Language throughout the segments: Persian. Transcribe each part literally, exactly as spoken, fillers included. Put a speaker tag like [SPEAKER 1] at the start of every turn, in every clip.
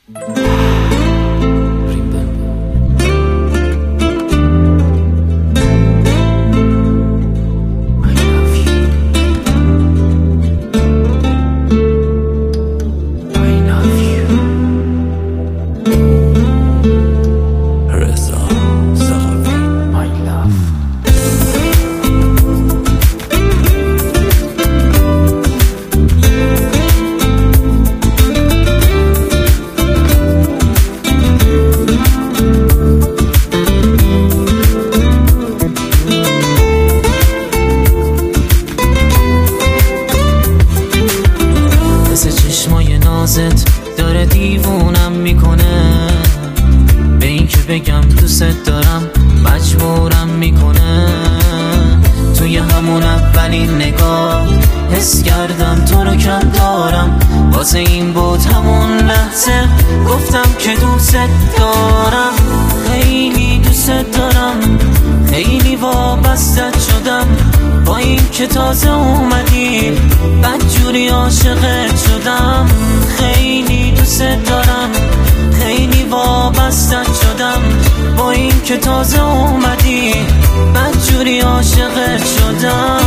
[SPEAKER 1] داره دیوونم میکنه، به این که بگم دوست دارم مجبورم میکنه. توی همون اولین نگاه حس کردم تو رو کم دارم، واسه این بود همون لحظه گفتم که دوست دارم. خیلی دوست دارم، خیلی وابستت شدم، با این که تازه اومدی بدجوری عاشقت شدم. خیلی دوست دارم، خیلی وابستت شدم، با این که تازه اومدی بدجوری عاشقت شدم.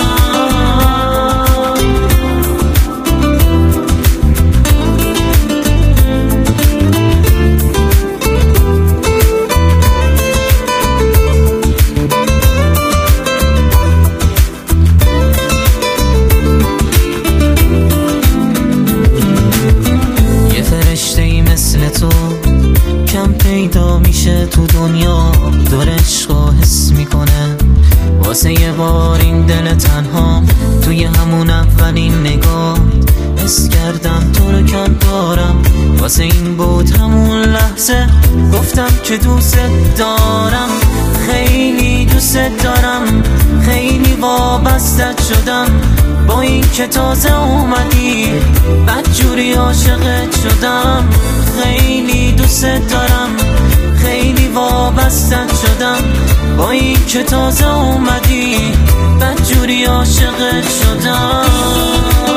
[SPEAKER 1] تو کم پیدا میشه تو دنیا، دور عشقا حس میکنه. واسه یه بار این دل تنها توی همون اولین نگاه حس کردم تو رو کم دارم، واسه این بود همون لحظه گفتم که دوست دارم. خیلی دوست دارم، خیلی وابستت شدم، با این که تازه اومدی بدجوری عاشقت شدم. خیلی دوست دارم، خیلی وابستت شدم، با این که تازه اومدی بدجوری عاشقت شدم.